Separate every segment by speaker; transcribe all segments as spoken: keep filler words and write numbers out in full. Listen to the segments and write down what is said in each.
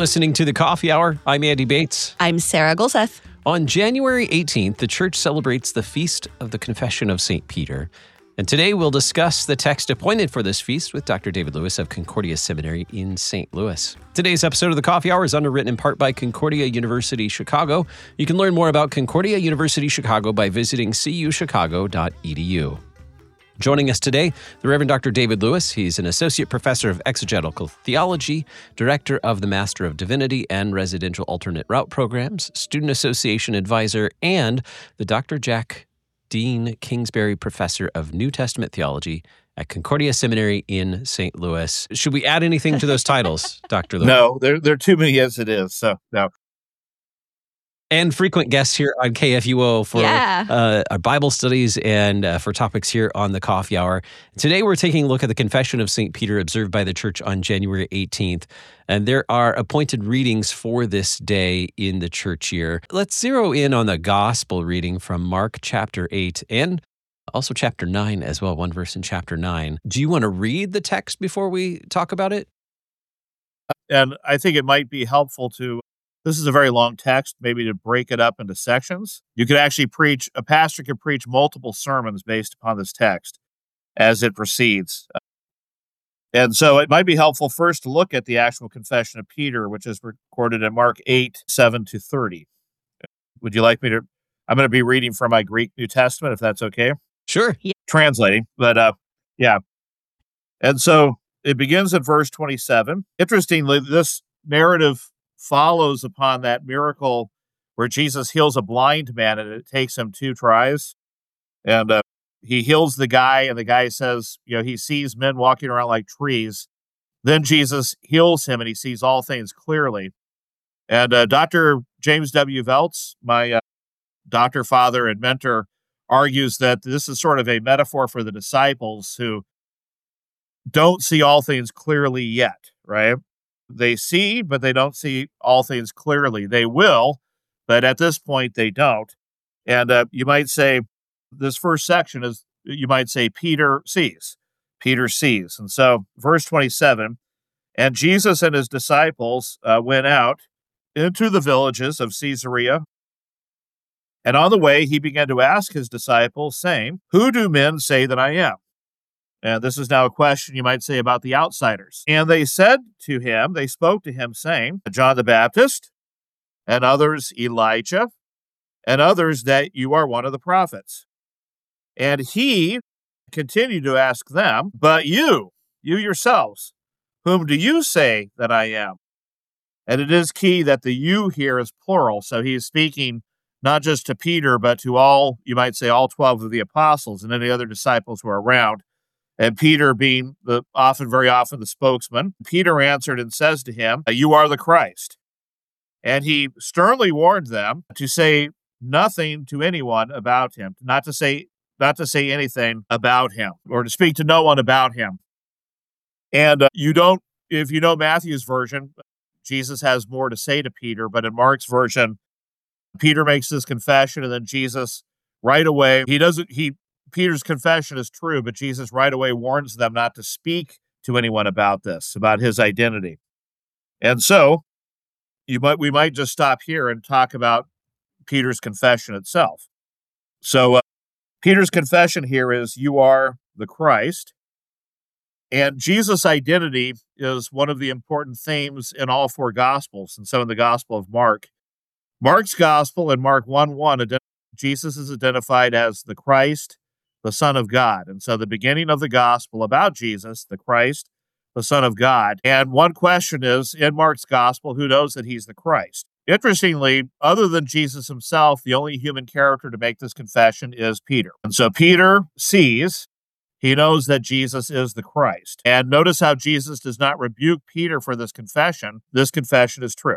Speaker 1: listening to The Coffee Hour. I'm Andy Bates.
Speaker 2: I'm Sarah Golseth.
Speaker 1: On January eighteenth, the church celebrates the Feast of the Confession of Saint Peter. And today we'll discuss the text appointed for this feast with Doctor David Lewis of Concordia Seminary in Saint Louis. Today's episode of The Coffee Hour is underwritten in part by Concordia University Chicago. You can learn more about Concordia University Chicago by visiting c u chicago dot e d u. Joining us today, the Reverend Doctor David Lewis. He's an associate professor of exegetical theology, director of the Master of Divinity and Residential Alternate Route programs, student association advisor, and the Doctor Jack Dean Kingsbury Professor of New Testament Theology at Concordia Seminary in Saint Louis. Should we add anything to those titles, Doctor Lewis?
Speaker 3: No, there, there are too many as it is, so no.
Speaker 1: And frequent guests here on K F U O for
Speaker 2: yeah.
Speaker 1: uh, our Bible studies and uh, for topics here on the Coffee Hour. Today we're taking a look at the Confession of Saint Peter observed by the church on January eighteenth. And there are appointed readings for this day in the church year. Let's zero in on the gospel reading from Mark chapter eight and also chapter nine as well, one verse in chapter nine. Do you want to read the text before we talk about it?
Speaker 3: And I think it might be helpful to, this is a very long text, maybe to break it up into sections. You could actually preach, a pastor could preach multiple sermons based upon this text as it proceeds. And so it might be helpful first to look at the actual confession of Peter, which is recorded in Mark eight, seven to thirty. Would you like me to, I'm going to be reading from my Greek New Testament, if that's okay.
Speaker 1: Sure.
Speaker 2: Yeah.
Speaker 3: Translating, but uh, yeah. And so it begins at verse twenty-seven. Interestingly, this narrative follows upon that miracle where Jesus heals a blind man, and it takes him two tries. And uh, he heals the guy, and the guy says, you know, he sees men walking around like trees. Then Jesus heals him, and he sees all things clearly. And uh, Doctor James W. Veltz, my uh, doctor, father, and mentor, argues that this is sort of a metaphor for the disciples who don't see all things clearly yet, right? They see, but they don't see all things clearly. They will, but at this point, they don't. And uh, you might say, this first section is, you might say, Peter sees. Peter sees. And so, verse twenty-seven, and Jesus and his disciples uh, went out into the villages of Caesarea. And on the way, he began to ask his disciples, saying, who do men say that I am? And this is now a question you might say about the outsiders. And they said to him, they spoke to him, saying, John the Baptist, and others Elijah, and others that you are one of the prophets. And he continued to ask them, but you, you yourselves, whom do you say that I am? And it is key that the you here is plural. So he is speaking not just to Peter, but to all, you might say, all twelve of the apostles and any other disciples who are around. And Peter being the often, very often the spokesman, Peter answered and says to him, you are the Christ. And he sternly warned them to say nothing to anyone about him, not to say not to say anything about him, or to speak to no one about him. And uh, you don't, if you know Matthew's version, Jesus has more to say to Peter, but in Mark's version, Peter makes this confession, and then Jesus right away, he doesn't, he, Peter's confession is true, but Jesus right away warns them not to speak to anyone about this, about his identity. And so you might, we might just stop here and talk about Peter's confession itself. So uh, Peter's confession here is, you are the Christ. And Jesus' identity is one of the important themes in all four Gospels. And so in the Gospel of Mark, Mark's Gospel in Mark one one, Jesus is identified as the Christ, the Son of God. And so the beginning of the Gospel about Jesus, the Christ, the Son of God. And one question is, in Mark's Gospel, who knows that he's the Christ? Interestingly, other than Jesus himself, the only human character to make this confession is Peter. And so Peter sees, he knows that Jesus is the Christ. And notice how Jesus does not rebuke Peter for this confession. This confession is true.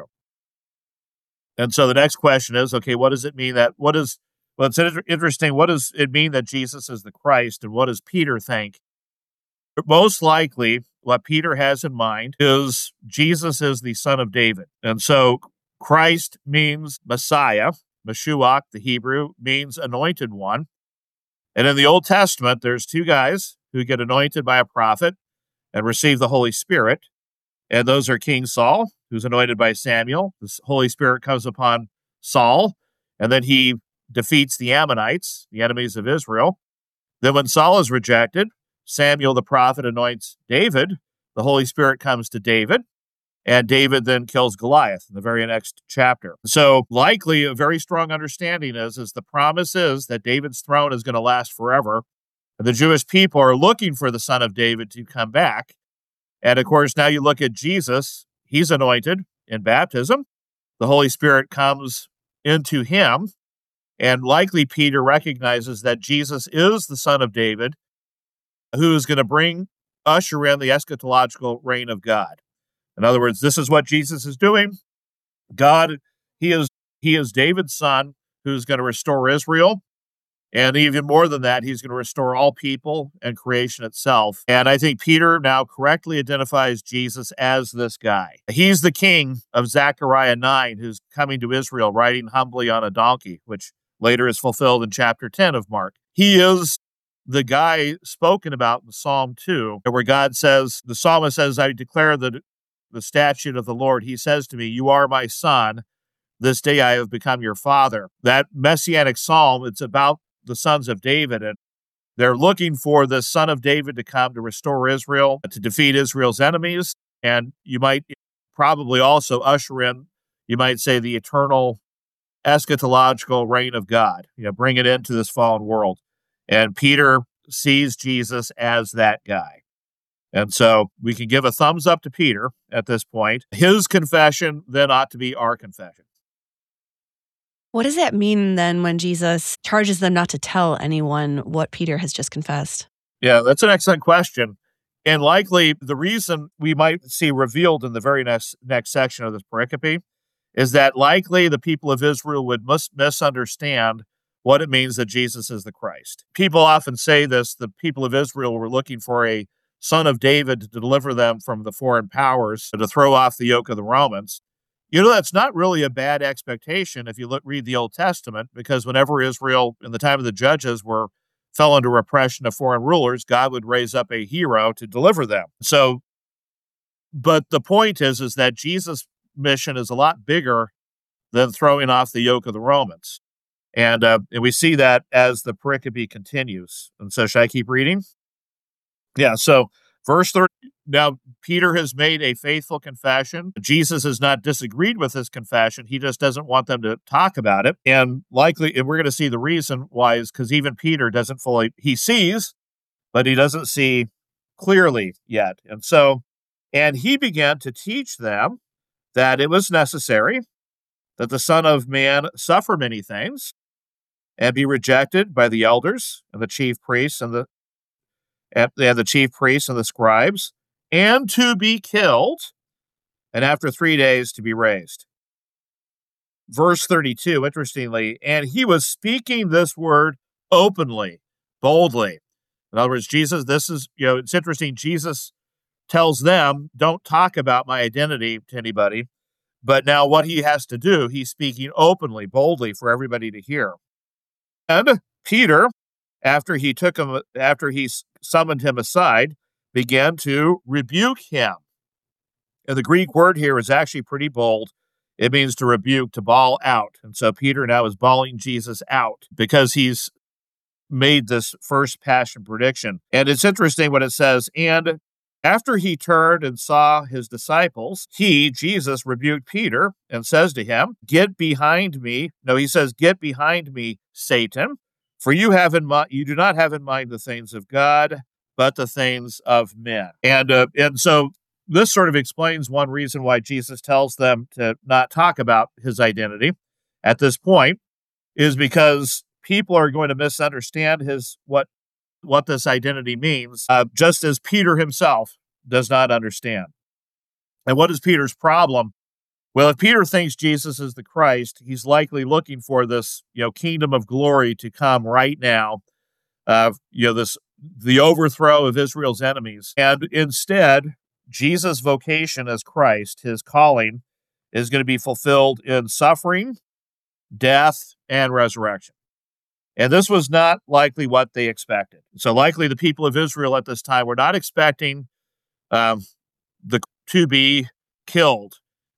Speaker 3: And so the next question is, okay, what does it mean that, what is, well, it's inter- interesting, what does it mean that Jesus is the Christ, and what does Peter think? Most likely, what Peter has in mind is Jesus is the son of David. And so Christ means Messiah. Meshuach, the Hebrew, means anointed one. And in the Old Testament, there's two guys who get anointed by a prophet and receive the Holy Spirit. And those are King Saul who's anointed by Samuel. The Holy Spirit comes upon Saul, and then he defeats the Ammonites, the enemies of Israel. Then when Saul is rejected, Samuel the prophet anoints David. The Holy Spirit comes to David, and David then kills Goliath in the very next chapter. So likely a very strong understanding is, is the promise is that David's throne is going to last forever. And the Jewish people are looking for the son of David to come back. And of course, now you look at Jesus, he's anointed in baptism. The Holy Spirit comes into him. And likely Peter recognizes that Jesus is the son of David, who is going to bring, usher in the eschatological reign of God. In other words, this is what Jesus is doing. God, he is, he is David's son who's going to restore Israel. And even more than that, he's going to restore all people and creation itself. And I think Peter now correctly identifies Jesus as this guy. He's the king of Zechariah nine, who's coming to Israel riding humbly on a donkey, which later is fulfilled in chapter ten of Mark. He is the guy spoken about in Psalm two, where God says, the psalmist says, I declare the, the statute of the Lord. He says to me, you are my son. This day I have become your father. That messianic psalm, it's about the sons of David, and they're looking for the son of David to come to restore Israel, to defeat Israel's enemies, and you might probably also usher in, you might say, the eternal eschatological reign of God, you know, bring it into this fallen world. And Peter sees Jesus as that guy. And so we can give a thumbs up to Peter at this point. His confession then ought to be our confession.
Speaker 2: What does that mean then when Jesus charges them not to tell anyone what Peter has just confessed?
Speaker 3: Yeah, that's an excellent question. And likely the reason we might see revealed in the very next, next section of this pericope is that likely the people of Israel would mis- misunderstand what it means that Jesus is the Christ. People often say this, the people of Israel were looking for a son of David to deliver them from the foreign powers, to throw off the yoke of the Romans. You know, that's not really a bad expectation if you look, read the Old Testament, because whenever Israel, in the time of the judges, were fell under oppression of foreign rulers, God would raise up a hero to deliver them. So, but the point is, is that Jesus' mission is a lot bigger than throwing off the yoke of the Romans. And, uh, and we see that as the pericope continues. And so should I keep reading? Yeah, so verse thirty, now Peter has made a faithful confession. Jesus has not disagreed with his confession. He just doesn't want them to talk about it. And likely, and we're going to see the reason why is because even Peter doesn't fully, he sees, but he doesn't see clearly yet. And so, and he began to teach them that it was necessary that the Son of Man suffer many things and be rejected by the elders and the chief priests and the and the chief priests and the scribes, and to be killed, and after three days to be raised. Verse thirty-two, interestingly, and he was speaking this word openly, boldly. In other words, Jesus, this is, you know, it's interesting. Jesus tells them, don't talk about my identity to anybody. But now what he has to do, he's speaking openly, boldly for everybody to hear. And Peter, after he took him, after he summoned him aside, began to rebuke him. And the Greek word here is actually pretty bold. It means to rebuke, to bawl out. And so Peter now is bawling Jesus out because he's made this first passion prediction. And it's interesting what it says, and after he turned and saw his disciples, he, Jesus, rebuked Peter and says to him, get behind me. No, he says, get behind me, Satan, for you have in mind, you do not have in mind the things of God, but the things of men. And, uh, and so this sort of explains one reason why Jesus tells them to not talk about his identity at this point is because people are going to misunderstand his, what what this identity means, uh, just as Peter himself does not understand. And what is Peter's problem? Well, if Peter thinks Jesus is the Christ, he's likely looking for this, you know, kingdom of glory to come right now. Uh, you know, this the overthrow of Israel's enemies, and instead, Jesus' vocation as Christ, his calling, is going to be fulfilled in suffering, death, and resurrection. And this was not likely what they expected. So likely the people of Israel at this time were not expecting um, the to be killed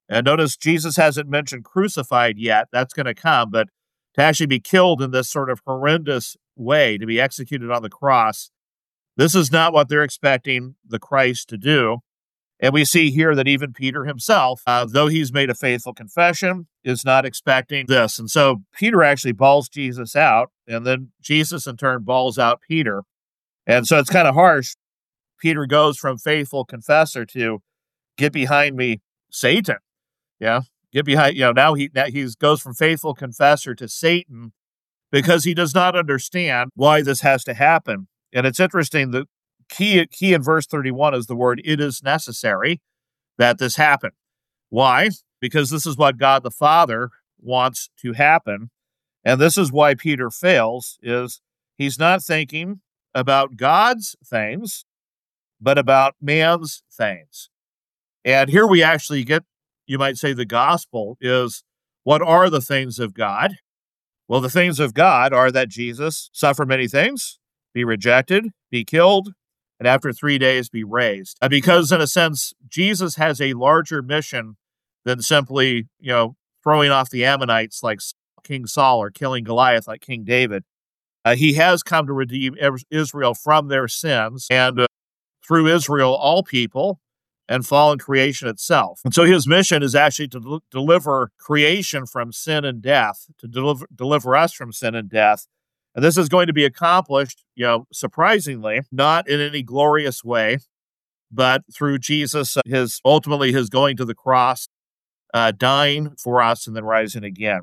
Speaker 3: And notice Jesus hasn't mentioned crucified yet. That's going to come, but to actually be killed in this sort of horrendous way, to be executed on the cross, this is not what they're expecting the Christ to do. And we see here that even Peter himself, uh, though he's made a faithful confession, is not expecting this. And so Peter actually bawls Jesus out, and then Jesus in turn bawls out Peter. And so it's kind of harsh. Peter goes from faithful confessor to get behind me, Satan. Yeah, get behind, you know, now he now he goes from faithful confessor to Satan because he does not understand why this has to happen. And it's interesting, the key, key in verse thirty-one is the word, it is necessary that this happen. Why? Because this is what God the Father wants to happen. And this is why Peter fails, is he's not thinking about God's things, but about man's things. And here we actually get, you might say, the gospel is, what are the things of God? Well, the things of God are that Jesus suffer many things, be rejected, be killed, and after three days be raised. Uh, because in a sense, Jesus has a larger mission than simply, you know, throwing off the Ammonites like King Saul or killing Goliath like King David. Uh, he has come to redeem Israel from their sins, and uh, through Israel, all people, and fallen creation itself. And so his mission is actually to del- deliver creation from sin and death, to deliver, deliver us from sin and death. And this is going to be accomplished, you know, surprisingly, not in any glorious way, but through Jesus, uh, his ultimately his going to the cross, uh, dying for us, and then rising again.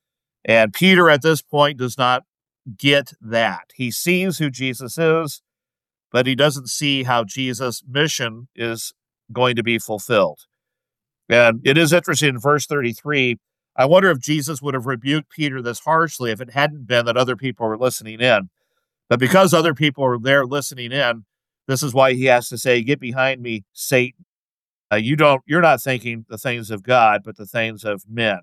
Speaker 3: And Peter at this point does not get that. He sees who Jesus is, but he doesn't see how Jesus' mission is going to be fulfilled. And it is interesting in verse thirty-three, I wonder if Jesus would have rebuked Peter this harshly if it hadn't been that other people were listening in. But because other people are there listening in, this is why he has to say, get behind me, Satan. Uh, you don't, you're not thinking the things of God, but the things of men.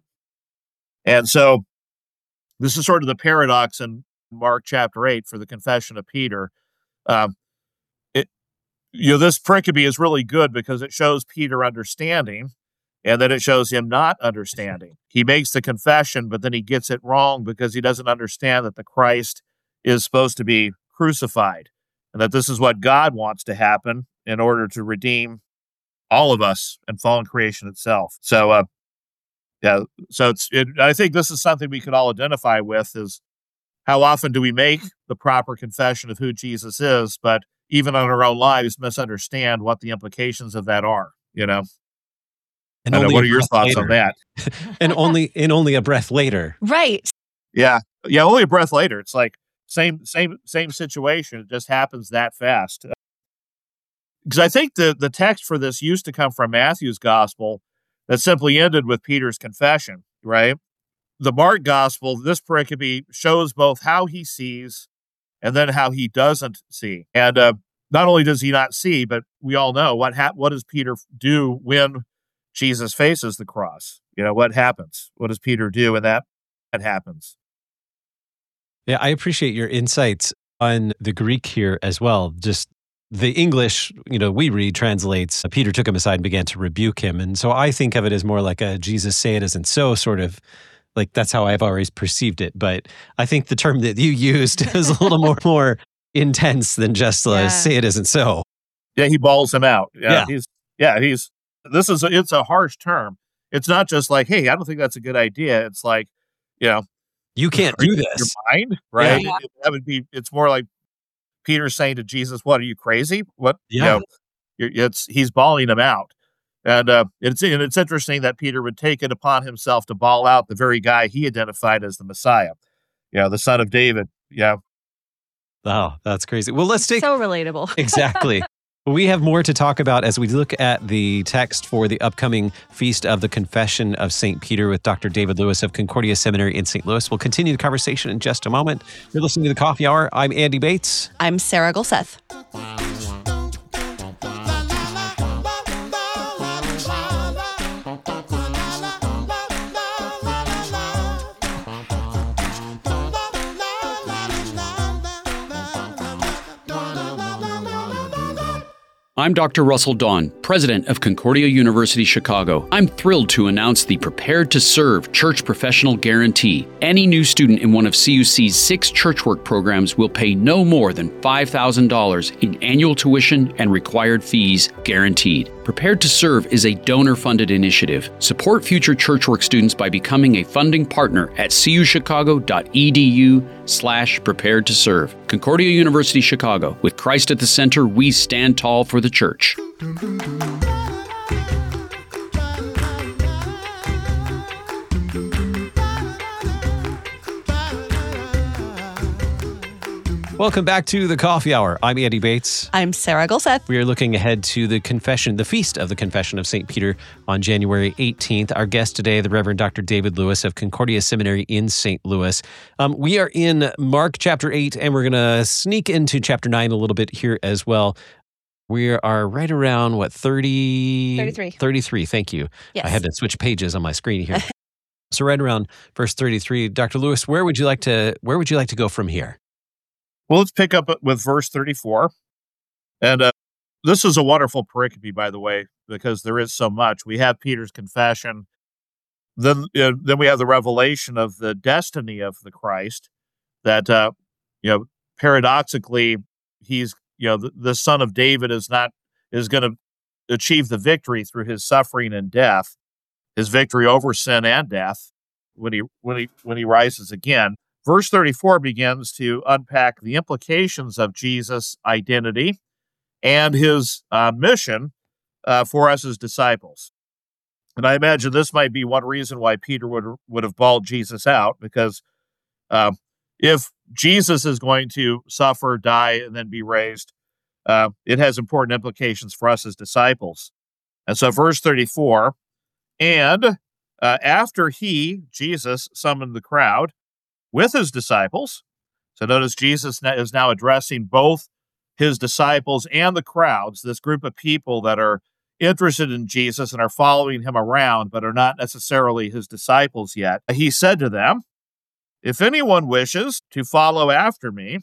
Speaker 3: And so this is sort of the paradox in Mark chapter eight for the confession of Peter. Um, it, you know, this pericope is really good because it shows Peter understanding, and then it shows him not understanding. He makes the confession, but then he gets it wrong because he doesn't understand that the Christ is supposed to be crucified, and that this is what God wants to happen in order to redeem all of us and fallen creation itself. So, uh, yeah, so it's. It, I think this is something we could all identify with, is how often do we make the proper confession of who Jesus is, but even in our own lives misunderstand what the implications of that are, you know?
Speaker 1: And
Speaker 3: I know,
Speaker 1: only
Speaker 3: what
Speaker 1: a
Speaker 3: are your
Speaker 1: breath
Speaker 3: thoughts
Speaker 1: later.
Speaker 3: on that?
Speaker 1: and only and only a breath later.
Speaker 2: Right.
Speaker 3: Yeah. Yeah, only a breath later. It's like same same same situation. It just happens that fast. Because I think the, the text for this used to come from Matthew's gospel that simply ended with Peter's confession, right? The Mark gospel, this pericope shows both how he sees and then how he doesn't see. And uh, not only does he not see, but we all know what hap- what does Peter do when Jesus faces the cross? You know, what happens? What does Peter do when that, that happens?
Speaker 1: Yeah, I appreciate your insights on the Greek here as well. Just the English, you know, we read translates, Peter took him aside and began to rebuke him. And so I think of it as more like a Jesus say it isn't so sort of, like that's how I've always perceived it. But I think the term that you used is a little more, more intense than just uh,
Speaker 2: Yeah.
Speaker 1: say it isn't so.
Speaker 3: Yeah, he balls him out. Yeah,
Speaker 1: Yeah.
Speaker 3: he's yeah, he's this is a, it's a harsh term. It's not just like, hey, I don't think that's a good idea. It's like, you know,
Speaker 1: You can't
Speaker 3: are
Speaker 1: do
Speaker 3: you
Speaker 1: this.
Speaker 3: out of your mind, right?
Speaker 2: Yeah.
Speaker 3: It- that would be. It's more like Peter saying to Jesus, "What, are you crazy? What?" You
Speaker 1: Yeah.
Speaker 3: know, you're, it's he's bawling him out, and uh, it's and it's interesting that Peter would take it upon himself to bawl out the very guy he identified as the Messiah, you know, the Son of David. Yeah.
Speaker 1: Oh, that's crazy. Well, let's take
Speaker 2: So relatable.
Speaker 1: Exactly. We have more to talk about as we look at the text for the upcoming Feast of the Confession of Saint Peter with Doctor David Lewis of Concordia Seminary in Saint Louis. We'll continue the conversation in just a moment. You're listening to The Coffee Hour. I'm Andy Bates.
Speaker 2: I'm Sarah Gulseth.
Speaker 4: I'm Doctor Russell Dawn, president of Concordia University Chicago. I'm thrilled to announce the Prepared to Serve Church Professional Guarantee. Any new student in one of C U C's six church work programs will pay no more than five thousand dollars in annual tuition and required fees guaranteed. Prepared to Serve is a donor-funded initiative. Support future church work students by becoming a funding partner at cuchicago.edu slash prepared to serve. Concordia University Chicago. With Christ at the center, we stand tall for the church.
Speaker 1: Welcome back to the Coffee Hour. I'm Andy Bates.
Speaker 2: I'm Sarah Gulseth.
Speaker 1: We are looking ahead to the confession, the feast of the Confession of Saint Peter on January eighteenth. Our guest today, the Reverend Doctor David Lewis of Concordia Seminary in Saint Louis. Um, we are in Mark chapter eight, and we're going to sneak into chapter nine a little bit here as well. We are right around, what, thirty?
Speaker 2: thirty-three.
Speaker 1: thirty-three, thank you.
Speaker 2: Yes.
Speaker 1: I had to switch pages on my screen here. So right around verse thirty-three. Doctor Lewis, where would you like to, where would you like to go from here?
Speaker 3: Well, let's pick up with verse thirty-four. And uh, this is a wonderful pericope, by the way, because there is so much. We have Peter's confession. Then, uh, then we have the revelation of the destiny of the Christ, that, uh, you know, paradoxically, he's, you know, the, the son of David is not, is going to achieve the victory through his suffering and death, his victory over sin and death when he, when he, when he rises again. Verse thirty-four begins to unpack the implications of Jesus' identity and his uh, mission uh, for us as disciples. And I imagine this might be one reason why Peter would would have bawled Jesus out, because uh, if Jesus is going to suffer, die, and then be raised, uh, it has important implications for us as disciples. And so verse thirty-four, and uh, after he, Jesus, summoned the crowd with his disciples. So notice Jesus is now addressing both his disciples and the crowds, this group of people that are interested in Jesus and are following him around, but are not necessarily his disciples yet. He said to them, "If anyone wishes to follow after me,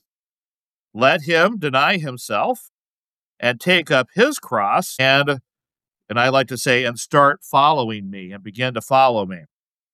Speaker 3: let him deny himself and take up his cross and, and I like to say, and start following me and begin to follow me."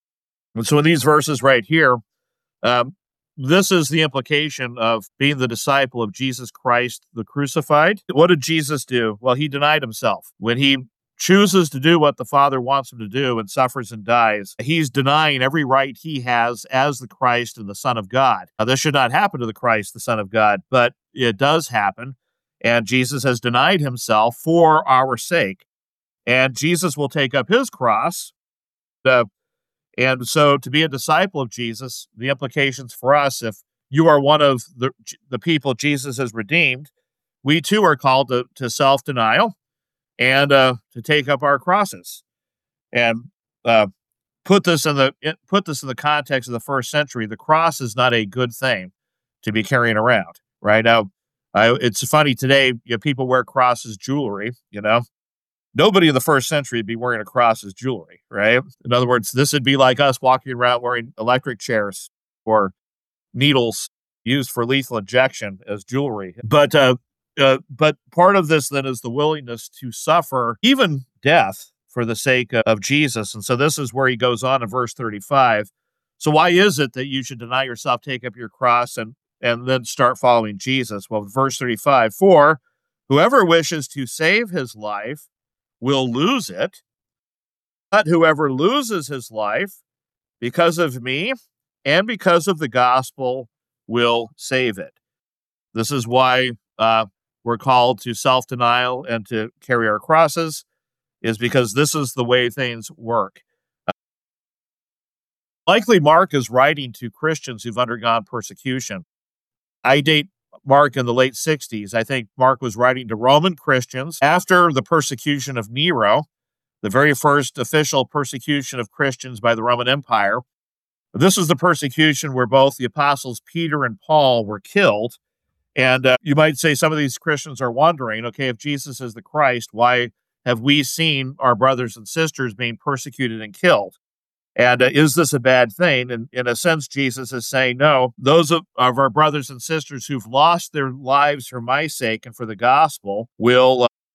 Speaker 3: And so in these verses right here, Um, this is the implication of being the disciple of Jesus Christ, the crucified. What did Jesus do? Well, he denied himself. When he chooses to do what the Father wants him to do and suffers and dies, he's denying every right he has as the Christ and the Son of God. Now, this should not happen to the Christ, the Son of God, but it does happen. And Jesus has denied himself for our sake. And Jesus will take up his cross. Uh, And so to be a disciple of Jesus, the implications for us, if you are one of the, the people Jesus has redeemed, we too are called to, to self-denial and uh, to take up our crosses. And uh, put this in the put this in the context of the first century. The cross is not a good thing to be carrying around, right? Now, I, it's funny today, you know, people wear crosses jewelry, you know. Nobody in the first century would be wearing a cross as jewelry, right? In other words, this would be like us walking around wearing electric chairs or needles used for lethal injection as jewelry. But uh, uh, but part of this then is the willingness to suffer even death for the sake of Jesus. And so this is where he goes on in verse thirty-five. So why is it that you should deny yourself, take up your cross, and, and then start following Jesus? Well, verse thirty-five, for whoever wishes to save his life will lose it, but whoever loses his life because of me and because of the gospel will save it. This is why uh, we're called to self-denial and to carry our crosses, is because this is the way things work. Uh, likely Mark is writing to Christians who've undergone persecution. I date Mark in the late sixties. I think Mark was writing to Roman Christians after the persecution of Nero, the very first official persecution of Christians by the Roman Empire. This is the persecution where both the apostles Peter and Paul were killed. And uh, you might say some of these Christians are wondering, okay, if Jesus is the Christ, why have we seen our brothers and sisters being persecuted and killed? And uh, is this a bad thing? And in a sense, Jesus is saying, no, those of, of our brothers and sisters who've lost their lives for my sake and for the gospel will uh,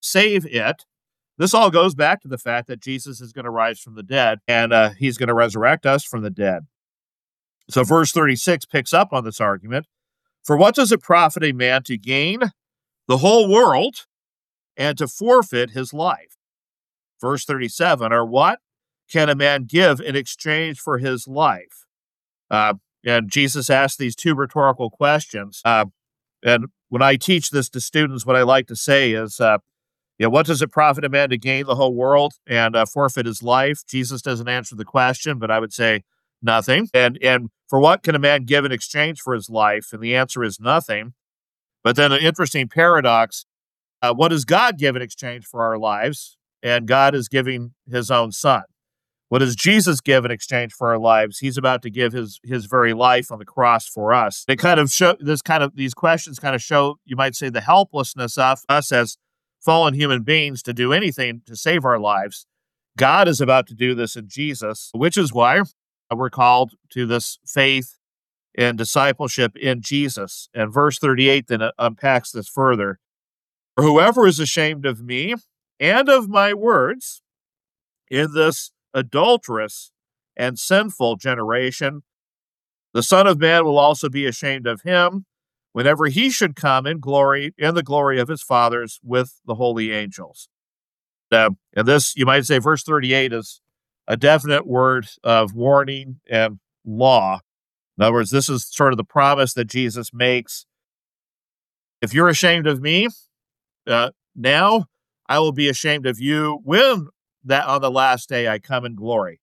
Speaker 3: save it. This all goes back to the fact that Jesus is going to rise from the dead, and uh, he's going to resurrect us from the dead. So verse thirty-six picks up on this argument. For what does it profit a man to gain the whole world and to forfeit his life? Verse thirty-seven, or what can a man give in exchange for his life? Uh, and Jesus asked these two rhetorical questions. Uh, and when I teach this to students, what I like to say is, uh, you know, what does it profit a man to gain the whole world and uh, forfeit his life? Jesus doesn't answer the question, but I would say nothing. And and for what can a man give in exchange for his life? And the answer is nothing. But then an interesting paradox. Uh, what does God give in exchange for our lives? And God is giving his own son. What does Jesus give in exchange for our lives? He's about to give his his very life on the cross for us. It kind of show this kind of these questions kind of show, you might say, the helplessness of us as fallen human beings to do anything to save our lives. God is about to do this in Jesus, which is why we're called to this faith and discipleship in Jesus. And verse thirty-eight then unpacks this further. For whoever is ashamed of me and of my words in this adulterous and sinful generation, the Son of Man will also be ashamed of him whenever he should come in glory, in the glory of his fathers with the holy angels. Uh, and this, you might say, verse thirty-eight is a definite word of warning and law. In other words, this is sort of the promise that Jesus makes. If you're ashamed of me, uh, now I will be ashamed of you when that on the last day I come in glory.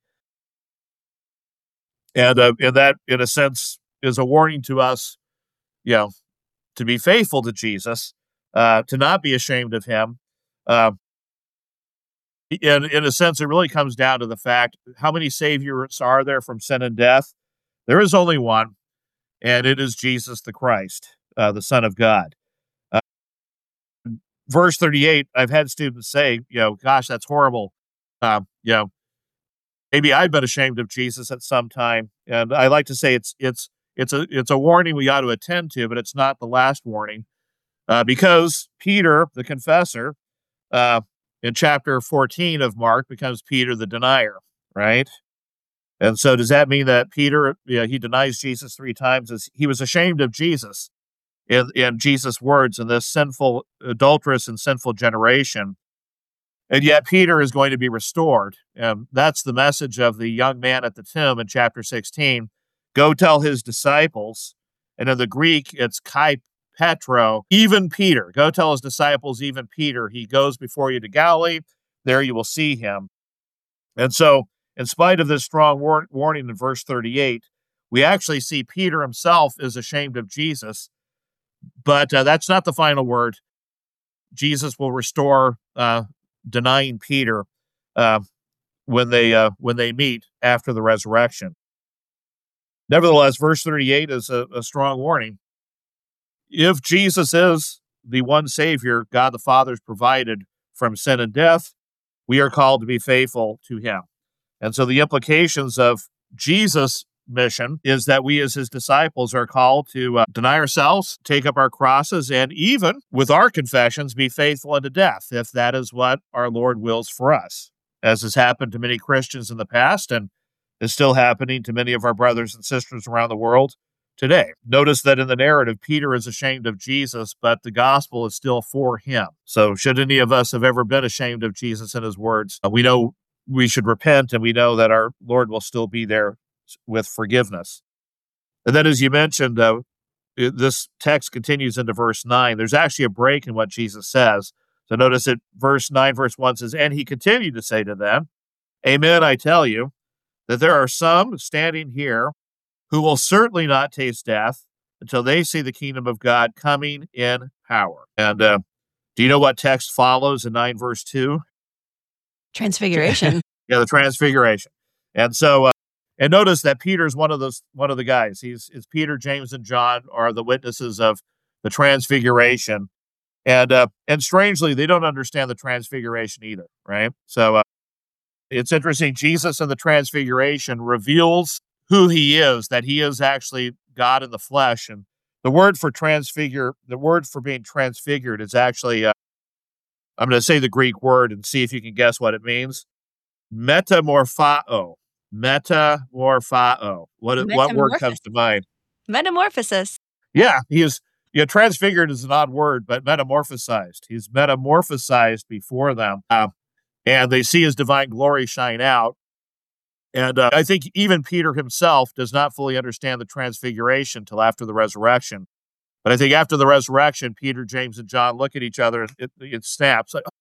Speaker 3: And, uh, and that, in a sense, is a warning to us, you know, to be faithful to Jesus, uh, to not be ashamed of him. Uh, in, in a sense, it really comes down to the fact, how many saviors are there from sin and death? There is only one, and it is Jesus the Christ, uh, the Son of God. Uh, verse thirty-eight, I've had students say, you know, gosh, that's horrible. Um, you know, maybe I've been ashamed of Jesus at some time. And I like to say it's it's it's a it's a warning we ought to attend to, but it's not the last warning. Uh, because Peter, the confessor, uh, in chapter fourteen of Mark, becomes Peter the denier, right? And so does that mean that Peter, you know, he denies Jesus three times? As he was ashamed of Jesus in, in Jesus' words in this sinful, adulterous and sinful generation. And yet Peter is going to be restored. And that's the message of the young man at the tomb in chapter sixteen. Go tell his disciples. And in the Greek, it's kai petro, even Peter. Go tell his disciples, even Peter. He goes before you to Galilee. There you will see him. And so, in spite of this strong war- warning in verse thirty-eight, we actually see Peter himself is ashamed of Jesus. But uh, that's not the final word. Jesus will restore uh, denying Peter uh, when they uh, when they meet after the resurrection. Nevertheless, verse thirty-eight is a, a strong warning. If Jesus is the one Savior God the Father has provided from sin and death, we are called to be faithful to him. And so the implications of Jesus' mission is that we as his disciples are called to uh, deny ourselves, take up our crosses, and even with our confessions, be faithful unto death, if that is what our Lord wills for us, as has happened to many Christians in the past and is still happening to many of our brothers and sisters around the world today. Notice that in the narrative, Peter is ashamed of Jesus, but the gospel is still for him. So should any of us have ever been ashamed of Jesus and his words, uh, we know we should repent, and we know that our Lord will still be there with forgiveness. And then, as you mentioned, uh, this text continues into verse nine. There's actually a break in what Jesus says. So notice that verse nine, verse one says, and he continued to say to them, amen, I tell you, that there are some standing here who will certainly not taste death until they see the kingdom of God coming in power. And uh, do you know what text follows in nine, verse two?
Speaker 2: Transfiguration.
Speaker 3: Yeah, the transfiguration. And so, uh, and notice that Peter's one of those, one of the guys. He's, it's Peter, James, and John are the witnesses of the transfiguration. And, uh, and strangely, they don't understand the transfiguration either, right? So uh, it's interesting. Jesus in the transfiguration reveals who he is, that he is actually God in the flesh. And the word for transfigure, the word for being transfigured is actually uh, I'm going to say the Greek word and see if you can guess what it means. Metamorphao. Metamorphao. What, what word comes to mind?
Speaker 2: Metamorphosis.
Speaker 3: Yeah, he is, you know, transfigured is an odd word, but metamorphosized. He's metamorphosized before them. Uh, and they see his divine glory shine out. And uh, I think even Peter himself does not fully understand the transfiguration until after the resurrection. But I think after the resurrection, Peter, James, and John look at each other, and it, it snaps. Like,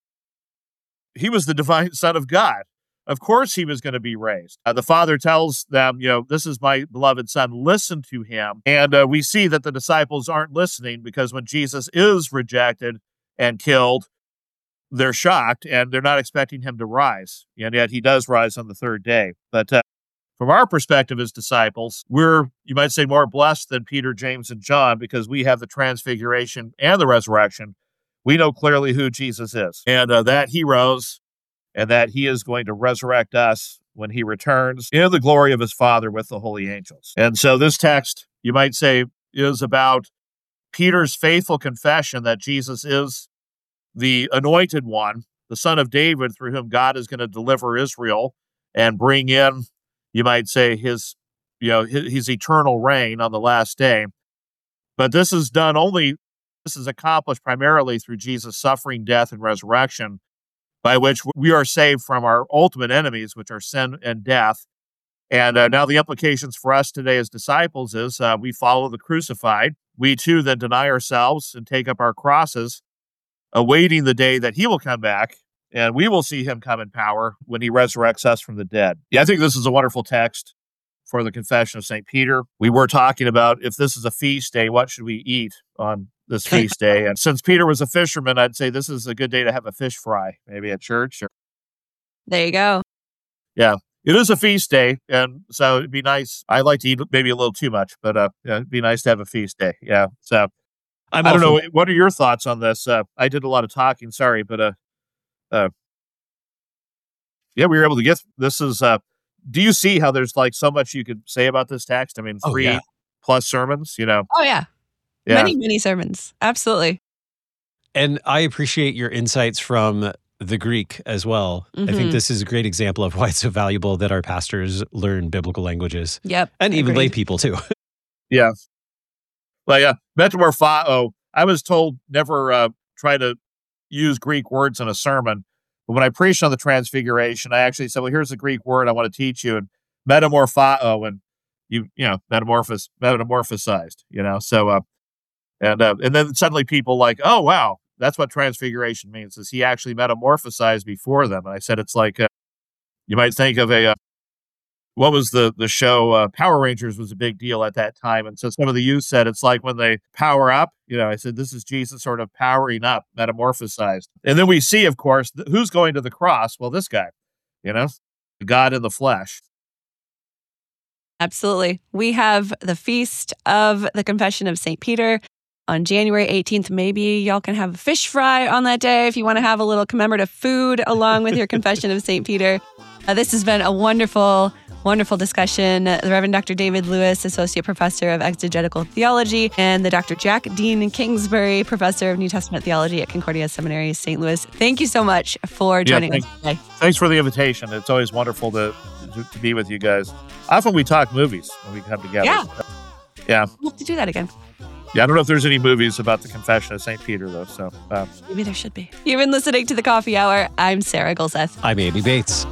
Speaker 3: he was the divine Son of God. Of course he was going to be raised. Uh, the Father tells them, you know, this is my beloved Son, listen to him. And uh, we see that the disciples aren't listening because when Jesus is rejected and killed, they're shocked and they're not expecting him to rise. And yet he does rise on the third day. But uh, from our perspective as disciples, we're, you might say, more blessed than Peter, James, and John because we have the transfiguration and the resurrection. We know clearly who Jesus is and uh, that he rose and that he is going to resurrect us when he returns in the glory of his Father with the holy angels. And so this text, you might say, is about Peter's faithful confession that Jesus is the anointed one, the Son of David, through whom God is going to deliver Israel and bring in, you might say, his, you know, his, his eternal reign on the last day. But this is done only, this is accomplished primarily through Jesus' suffering, death, and resurrection, by which we are saved from our ultimate enemies, which are sin and death. And uh, now the implications for us today as disciples is uh, we follow the crucified. We too then deny ourselves and take up our crosses, awaiting the day that he will come back, and we will see him come in power when he resurrects us from the dead. Yeah, I think this is a wonderful text for the confession of Saint Peter. We were talking about if this is a feast day, what should we eat on this feast day? And since Peter was a fisherman, I'd say this is a good day to have a fish fry, maybe at church. Or...
Speaker 2: There you go.
Speaker 3: Yeah, it is a feast day, and so it'd be nice. I like to eat maybe a little too much, but uh, yeah, it'd be nice to have a feast day. Yeah, so I'm I don't know. What are your thoughts on this? Uh, I did a lot of talking, sorry, but uh, uh, yeah, we were able to get, this is, uh, do you see how there's like so much you could say about this text? I mean, three oh, yeah. plus sermons, you know?
Speaker 2: Oh, yeah. yeah. Many, many sermons. Absolutely.
Speaker 1: And I appreciate your insights from the Greek as well. Mm-hmm. I think this is a great example of why it's so valuable that our pastors learn biblical languages.
Speaker 2: Yep.
Speaker 1: And even
Speaker 2: agreed.
Speaker 1: lay people too.
Speaker 3: Yeah. Well, yeah, metamorphao. I was told never uh, try to use Greek words in a sermon. But when I preached on the Transfiguration, I actually said, well, here's the Greek word I want to teach you. And metamorphao, and you, you know, metamorphos, metamorphosized, you know. So, uh, and uh, and then suddenly people like, oh, wow, that's what Transfiguration means, is he actually metamorphosized before them. And I said, it's like, uh, you might think of a, uh, what was the the show? Uh, Power Rangers was a big deal at that time. And so some of the youth said it's like when they power up, you know, I said, this is Jesus sort of powering up, metamorphosized. And then we see, of course, th- who's going to the cross? Well, this guy, you know, God in the flesh.
Speaker 2: Absolutely. We have the Feast of the Confession of Saint Peter on January eighteenth. Maybe y'all can have a fish fry on that day if you want to have a little commemorative food along with your Confession of Saint Peter. Uh, this has been a wonderful Wonderful discussion. The Reverend Doctor David Lewis, Associate Professor of Exegetical Theology, and the Doctor Jack Dean Kingsbury, Professor of New Testament Theology at Concordia Seminary, Saint Louis. Thank you so much for joining
Speaker 3: yeah,
Speaker 2: us today.
Speaker 3: Thanks for the invitation. It's always wonderful to, to, to be with you guys. Often we talk movies when we come together.
Speaker 2: Yeah.
Speaker 3: Yeah.
Speaker 2: We'll have to do that again.
Speaker 3: Yeah, I don't know if there's any movies about the Confession of Saint Peter, though. So uh,
Speaker 2: maybe there should be. You've been listening to The Coffee Hour. I'm Sarah Golseth.
Speaker 1: I'm Amy Bates.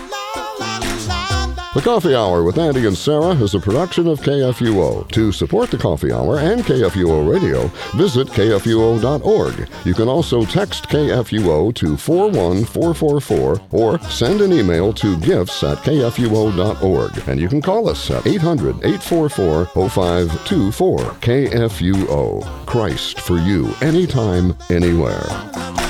Speaker 5: The Coffee Hour with Andy and Sarah is a production of K F U O. To support The Coffee Hour and K F U O Radio, visit K F U O dot org. You can also text K F U O to four one four four four or send an email to gifts at K F U O dot org. And you can call us at eight hundred, eight four four, oh five two four. K F U O. Christ for you, anytime, anywhere.